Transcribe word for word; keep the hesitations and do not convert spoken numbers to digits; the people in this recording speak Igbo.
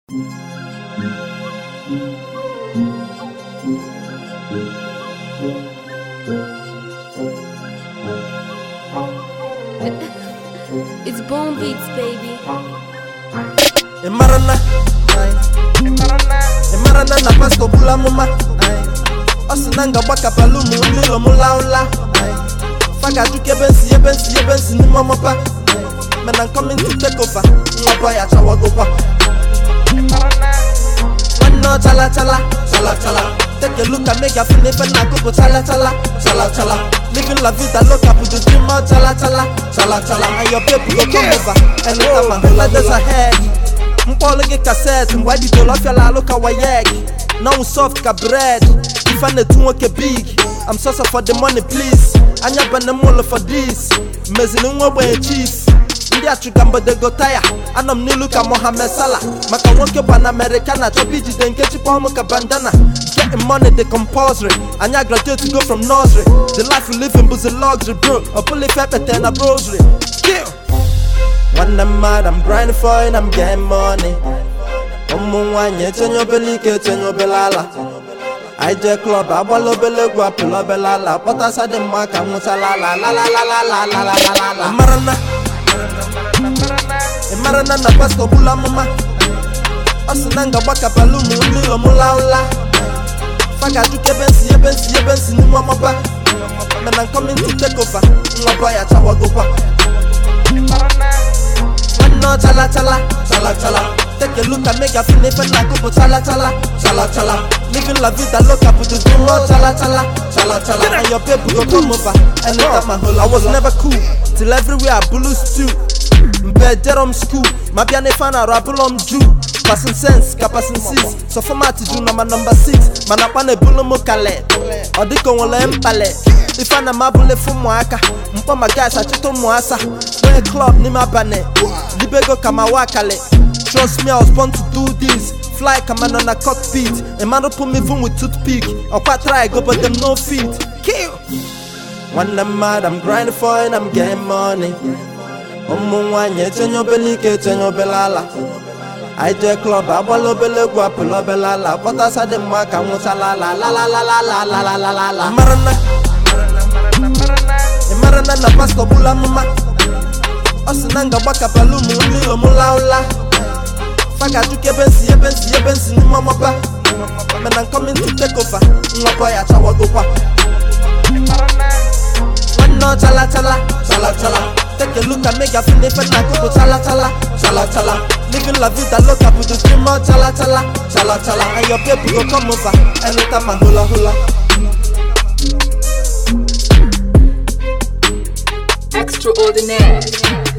It's Bone Beats, baby. Emarana, Emarana na pasto bula muma. Osinanga baka balumu lilo mulaula. Faga duke bensi ye bensi ye bensi ni mama pa. Man I'm coming to take over. Ngapa ya chawagopa. One no chala chala, chala chala. Take a look at me, I feel even na go chala chala, chala chala. Living la vida loca, put the dream out, chala chala, chala chala. And your baby go come over. And look at my whole days ahead. Mpolo get cassette, why did you love your la look at wayek? Now soft ka bread. If I need to work a big, I'm so sorry for the money, please. Anya banamolo for this. Mezini ngwe cheese. India chugamba de go tire. Anam ni look at Mohamed Salah. Maka wonke ban Americana. Chobiji den kechi pomo ka bandana. Getting money the compulsory. Anya graduate to go from nursery. The life we live in was a luxury, bro. A bully pepper ten a rosary. Kill. When I'm mad, I'm grinding for it, I'm getting money. Omo wanye chenyo belike chenyo belala. I J club, I wallow belego, I pull up belala. But I said the mark, I'm la la la la la la la la la la. Marana, Marana na pasto bula mama. Osinanga baka balumu lilo mulaula. Faga duke bensi ye bensi ye bensi ni mama pa. Man I'm coming to take over. Ngapa ya chawagopa. One no chala chala, chala chala. Take a look at me, I feel even na go chala chala, chala chala. Living la vida loca, put the dream out, chala chala, chala chala. And your baby go come over. And look at my whole, I was never cool till everywhere I blew stew. Mbe Jerome school, my piano fan a rapulom Jew. Passing sense, passing six. So for my to do number number six. Man up on a bulumo kale. Or the conwole empale. If I'm a mabule for moaka, mpa my guys, I chito moasa. When a club ni mabane. Libego kamawakale. Trust me, I was born to do this. Fly command on a cockpit. A man will put me room with toothpick. Or quite try go, but them no feet. Kill. When I'm mad, I'm grinding for it, I'm getting money. Omo wanye chenyo belike chenyo belala. I J club, I wallow belego, I pull up belala. But I said the mark, I'm la la la la la la la la la la la la. Marana, Marana na pasto bula mama. Osinanga baka balumu lilo mulaula. Faga duke bensi ye bensi ye bensi ni mama pa. Man I'm coming to take over. Ngapa ya chawagopa. One no chala chala, chala chala. Take a look at me, I feel even na go chala chala, chala chala. Living la vida loca, put the dream out, chala chala, chala chala. And your baby go come over. Anytime I hula hula. Extraordinaire.